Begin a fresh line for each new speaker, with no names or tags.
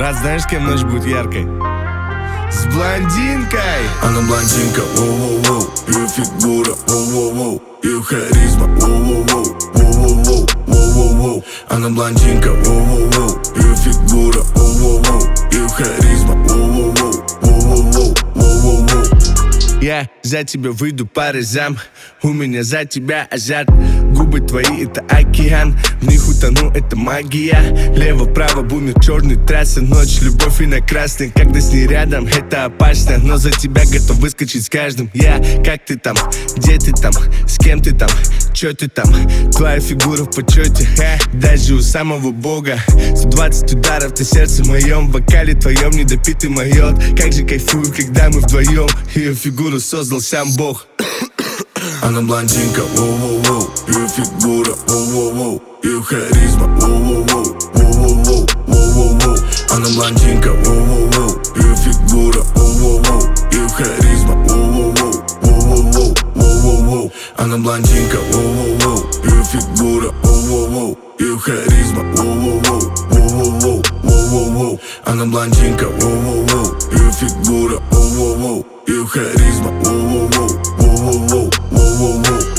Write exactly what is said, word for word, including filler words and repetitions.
Брат, знаешь, с кем ночь будет яркой? С блондинкой.
Она блондинка, воу-воу-воу. Ее фигура, воу-воу-воу. Ее харизма, воу-воу-воу. Воу-воу-воу, воу-воу-воу. Она блондинка, воу-воу-воу. Ее фигура, воу-воу-воу. Ее харизма, воу-воу-воу. Воу-воу-воу, воу-воу-воу.
Я за тебя выйду по разам. У меня за тебя азарт. Губы твои — это океан, в них утону, это магия. Лево-право бумер, черный трассы. Ночь, любовь и на красный. Когда с ней рядом, это опасно. Но за тебя готов выскочить с каждым. Я, как ты там, где ты там, с кем ты там, чё ты там? Твоя фигура в почете, ха, даже у самого бога. сто двадцать ударов на сердце моем, в вокале твоем недопитый майот. Как же кайфую, когда мы вдвоем. Ее фигуру создал сам Бог.
Она блондинка, воу-воу-воу. Ее фигура, воу-воу-воу. Ее харизма, воу-воу-воу. Воу-воу-воу, воу-воу-воу. Она блондинка, воу-воу-воу. Ее фигура, воу-воу-воу. Ее харизма, воу-воу-воу. Воу-воу-воу, воу-воу-воу. Она блондинка, воу-воу-воу. Ее фигура, воу-воу-воу. Ее харизма, воу-воу-воу. Воу-воу-воу, воу-воу-воу. Она блондинка, воу-воу-воу. Ее фигура, воу-воу-воу. Ее харизма, воу-воу-воу. Воу-воу-воу, воу-воу-воу.